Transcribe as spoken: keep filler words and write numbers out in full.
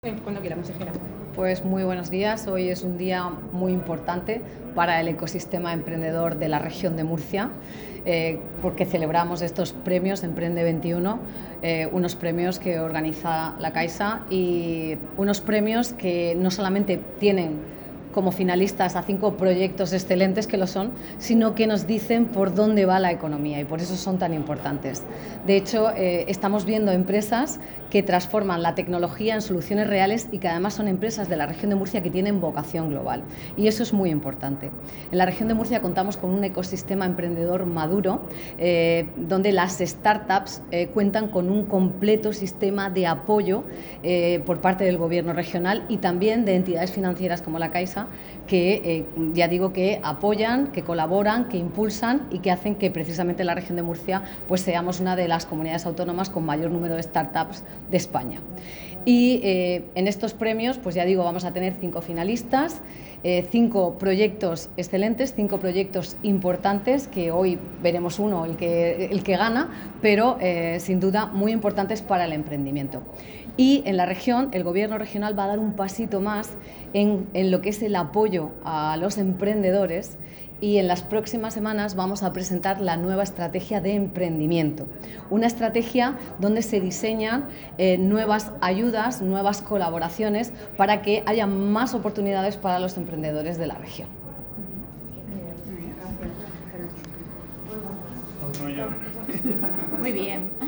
Cuando quiera, consejera. Pues muy buenos días. Hoy es un día muy importante para el ecosistema emprendedor de la región de Murcia, eh, porque celebramos estos premios Emprende veintiuno, eh, unos premios que organiza la Caixa y unos premios que no solamente tienen como finalistas a cinco proyectos excelentes que lo son, sino que nos dicen por dónde va la economía y por eso son tan importantes. De hecho, eh, estamos viendo empresas que transforman la tecnología en soluciones reales y que además son empresas de la región de Murcia que tienen vocación global, y eso es muy importante. En la región de Murcia contamos con un ecosistema emprendedor maduro, eh, donde las startups eh, cuentan con un completo sistema de apoyo eh, por parte del gobierno regional y también de entidades financieras como la Caixa, que eh, ya digo que apoyan, que colaboran, que impulsan y que hacen que precisamente la región de Murcia pues seamos una de las comunidades autónomas con mayor número de startups de España. Y eh, en estos premios, pues ya digo, vamos a tener cinco finalistas, eh, cinco proyectos excelentes, cinco proyectos importantes, que hoy veremos uno, el que, el que gana, pero eh, sin duda muy importantes para el emprendimiento. Y en la región, el gobierno regional va a dar un pasito más en, en lo que es el apoyo a los emprendedores, y en las próximas semanas vamos a presentar la nueva estrategia de emprendimiento, una estrategia donde se diseñan eh, nuevas ayudas, nuevas colaboraciones para que haya más oportunidades para los emprendedores de la región. Muy bien.